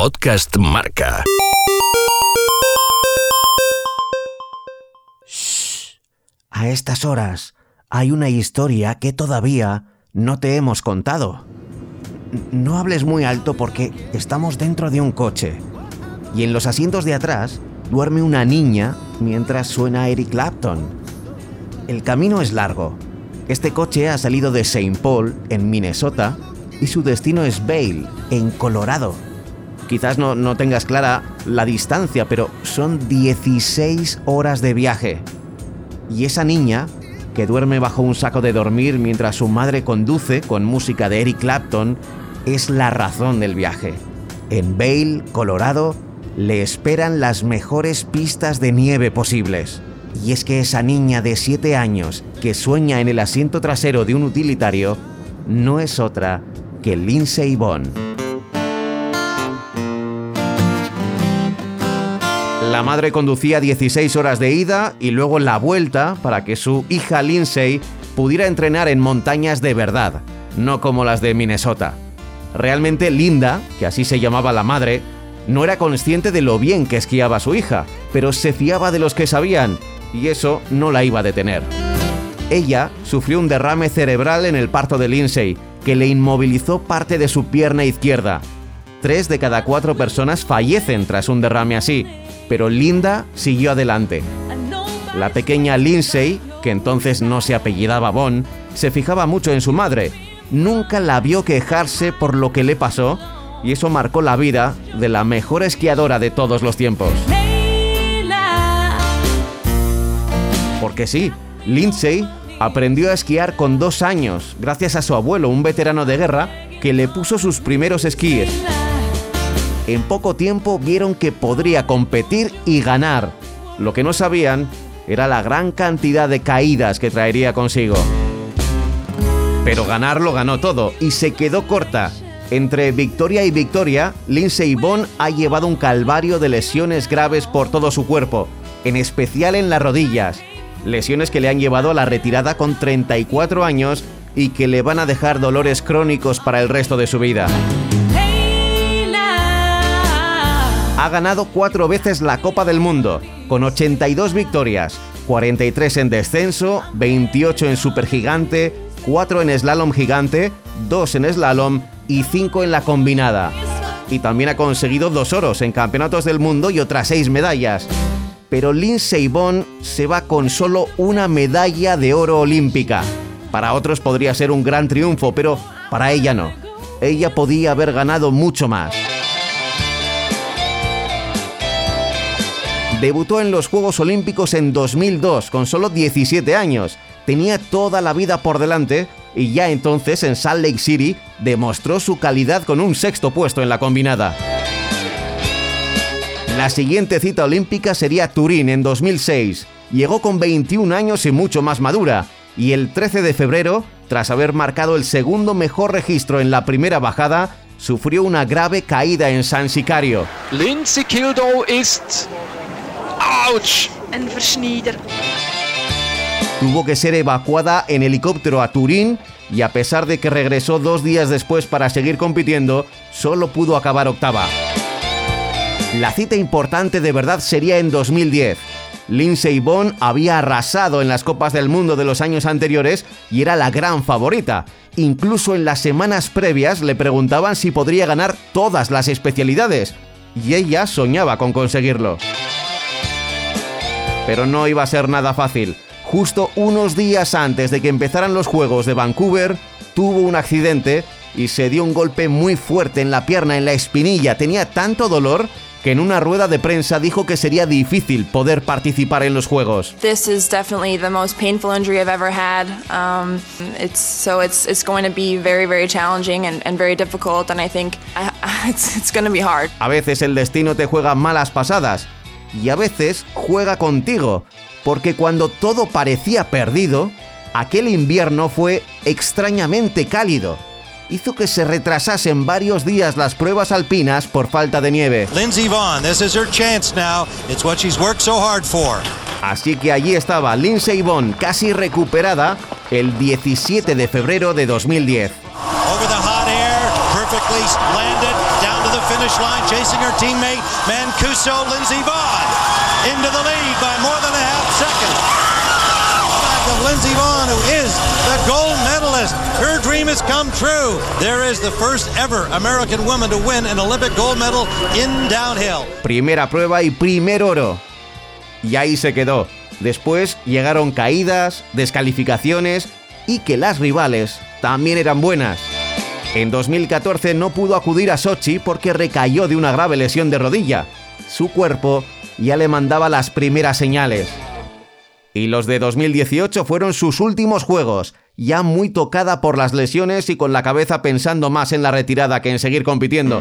Podcast Marca. Shh. A estas horas hay una historia que todavía no te hemos contado. No hables muy alto porque estamos dentro de un coche y en los asientos de atrás duerme una niña mientras suena Eric Clapton. El camino es largo. Este coche ha salido de St. Paul, en Minnesota, y su destino es Vail, en Colorado. Quizás no tengas clara la distancia, pero son 16 horas de viaje. Y esa niña, que duerme bajo un saco de dormir mientras su madre conduce con música de Eric Clapton, es la razón del viaje. En Vail, Colorado, le esperan las mejores pistas de nieve posibles. Y es que esa niña de 7 años que sueña en el asiento trasero de un utilitario no es otra que Lindsey Vonn. La madre conducía 16 horas de ida y luego la vuelta para que su hija Lindsey pudiera entrenar en montañas de verdad, no como las de Minnesota. Realmente Linda, que así se llamaba la madre, no era consciente de lo bien que esquiaba su hija, pero se fiaba de los que sabían, y eso no la iba a detener. Ella sufrió un derrame cerebral en el parto de Lindsey, que le inmovilizó parte de su pierna izquierda. 3 de cada 4 personas fallecen tras un derrame así, pero Linda siguió adelante. La pequeña Lindsey, que entonces no se apellidaba Vonn, se fijaba mucho en su madre. Nunca la vio quejarse por lo que le pasó, y eso marcó la vida de la mejor esquiadora de todos los tiempos. Porque sí, Lindsey aprendió a esquiar con 2 años, gracias a su abuelo, un veterano de guerra, que le puso sus primeros esquíes. En poco tiempo vieron que podría competir y ganar. Lo que no sabían era la gran cantidad de caídas que traería consigo. Pero ganar lo ganó todo y se quedó corta. Entre victoria y victoria, Lindsey Vonn ha llevado un calvario de lesiones graves por todo su cuerpo, en especial en las rodillas. Lesiones que le han llevado a la retirada con 34 años y que le van a dejar dolores crónicos para el resto de su vida. Ha ganado 4 veces la Copa del Mundo, con 82 victorias, 43 en descenso, 28 en supergigante, 4 en slalom gigante, 2 en slalom y 5 en la combinada. Y también ha conseguido 2 oros en campeonatos del mundo y otras 6 medallas. Pero Lindsey Vonn se va con solo una medalla de oro olímpica. Para otros podría ser un gran triunfo, pero para ella no. Ella podía haber ganado mucho más. Debutó en los Juegos Olímpicos en 2002 con solo 17 años. Tenía toda la vida por delante y ya entonces en Salt Lake City demostró su calidad con un 6º puesto en la combinada. La siguiente cita olímpica sería Turín en 2006. Llegó con 21 años y mucho más madura. Y el 13 de febrero, tras haber marcado el segundo mejor registro en la primera bajada, sufrió una grave caída en San Sicario. Lindsey Kildow ist... ¡Ouch! Een versnijder. Tuvo que ser evacuada en helicóptero a Turín y a pesar de que regresó 2 días después para seguir compitiendo, solo pudo acabar octava. La cita importante de verdad sería en 2010. Lindsey Vonn había arrasado en las Copas del Mundo de los años anteriores y era la gran favorita. Incluso en las semanas previas le preguntaban si podría ganar todas las especialidades, y ella soñaba con conseguirlo. Pero no iba a ser nada fácil. Justo unos días antes de que empezaran los Juegos de Vancouver, tuvo un accidente y se dio un golpe muy fuerte en la pierna, en la espinilla. Tenía tanto dolor que en una rueda de prensa dijo que sería difícil poder participar en los Juegos. This is definitely the most painful injury I've ever had. It's going to be very, very challenging and very difficult, and I think it's going to be hard. A veces el destino te juega malas pasadas y a veces juega contigo, porque cuando todo parecía perdido, aquel invierno fue extrañamente cálido. Hizo que se retrasasen varios días las pruebas alpinas por falta de nieve. Lindsey Vonn, this is her chance now. It's what she's worked so hard for. Así que allí estaba Lindsey Vonn, casi recuperada, el 17 de febrero de 2010. Over the hot air, perfectly landed down to the finish line, chasing her teammate Mancuso. Lindsey Vonn into the lead by more than a half second. Of Lindsey Vonn, who is the gold medalist. Her dream has come true. There is the first ever American woman to win an Olympic gold medal in downhill. Primera prueba y primer oro. Y ahí se quedó. Después llegaron caídas, descalificaciones y que las rivales también eran buenas. En 2014 no pudo acudir a Sochi porque recayó de una grave lesión de rodilla. Su cuerpo ya le mandaba las primeras señales. Y los de 2018 fueron sus últimos juegos, ya muy tocada por las lesiones y con la cabeza pensando más en la retirada que en seguir compitiendo.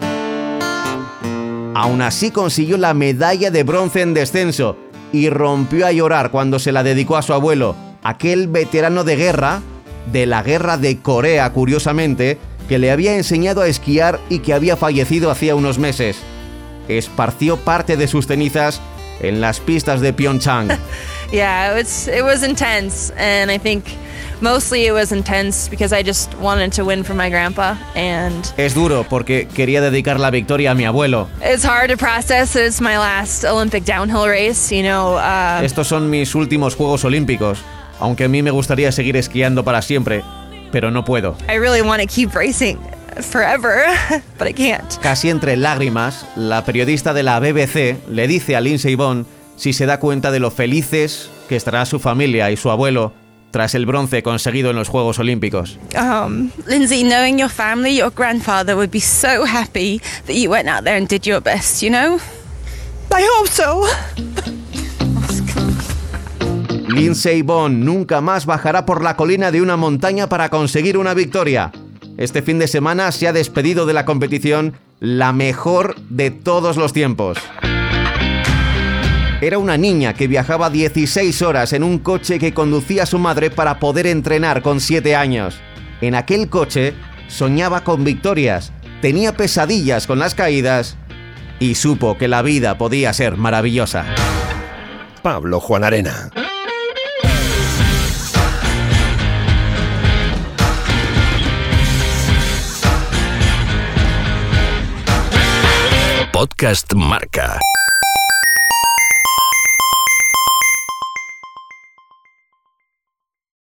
Aún así consiguió la medalla de bronce en descenso y rompió a llorar cuando se la dedicó a su abuelo, aquel veterano de guerra, de la guerra de Corea curiosamente, que le había enseñado a esquiar y que había fallecido hacía unos meses. Esparció parte de sus cenizas en las pistas de Pyeongchang. Yeah, it was intense, and I think mostly it was intense because I just wanted to win for my grandpa, and Es duro porque quería dedicar la victoria a mi abuelo. it's hard to process. It's my last Olympic downhill race, you know. Estos son mis últimos Juegos Olímpicos, aunque a mí me gustaría seguir esquiando para siempre, pero no puedo. I really want to keep racing forever, but I can't. Casi entre lágrimas, la periodista de la BBC le dice a Lindsey Vonn si se da cuenta de lo felices que estará su familia y su abuelo tras el bronce conseguido en los Juegos Olímpicos. Lindsey, knowing your family, your grandfather would be so happy that you went out there and did your best, you know? I hope so. Lindsey Vonn nunca más bajará por la colina de una montaña para conseguir una victoria. Este fin de semana se ha despedido de la competición la mejor de todos los tiempos. Era una niña que viajaba 16 horas en un coche que conducía su madre para poder entrenar con 7 años. En aquel coche soñaba con victorias, tenía pesadillas con las caídas y supo que la vida podía ser maravillosa. Pablo Juan Arena. Podcast Marca.